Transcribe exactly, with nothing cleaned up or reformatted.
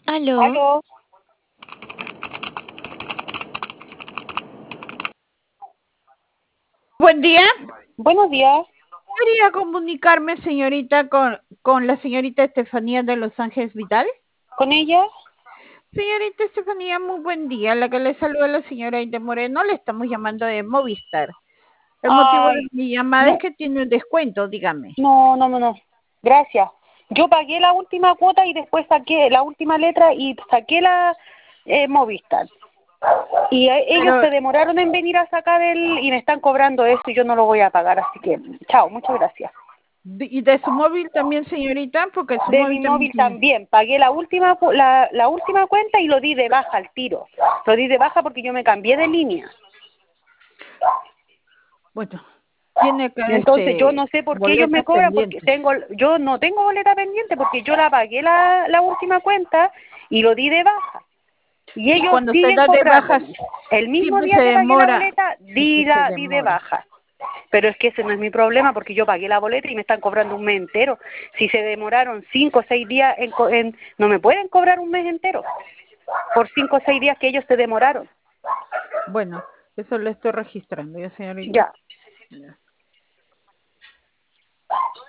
Aló, Aló, buen día. buenos días. Quería comunicarme, señorita, con, con la señorita Estefanía de Los Ángeles Vidal. ¿Con ella? Señorita Estefanía, muy buen día. La que le saluda la señora Inde Moreno, le estamos llamando de Movistar. El motivo de Ay, mi llamada es no, que tiene un descuento, dígame. no, no, no, no. Gracias. Yo pagué la última cuota y después saqué la última letra y saqué la eh, Movistar. Y eh, ellos Pero, se demoraron en venir a sacar el y me están cobrando eso y yo no lo voy a pagar, así que chao, muchas gracias. de- ¿y de su móvil también, señorita? Porque su De mi móvil también móvil tiene. también, pagué la última cu- la, la última cuenta y lo di de baja al tiro. Lo di de baja porque yo me cambié de línea. Bueno, tiene que Entonces yo no este sé por qué ellos me boletas cobran, porque pendientes. tengo, yo no tengo boleta pendiente, porque yo la pagué la, la última cuenta y lo di de baja. Y Sí, ellos cuando se siguen da de bajas, cobrándome. El mismo siempre se día que pagué la demora. boleta, Sí, sí, di, se la, di de demora. baja. Pero es que ese no es mi problema, porque yo pagué la boleta y me están cobrando un mes entero. Si se demoraron cinco o seis días, en, co- en, no me pueden cobrar un mes entero por cinco o seis días que ellos se demoraron. Bueno, eso lo estoy registrando, ya, señorita. Ya. Ya.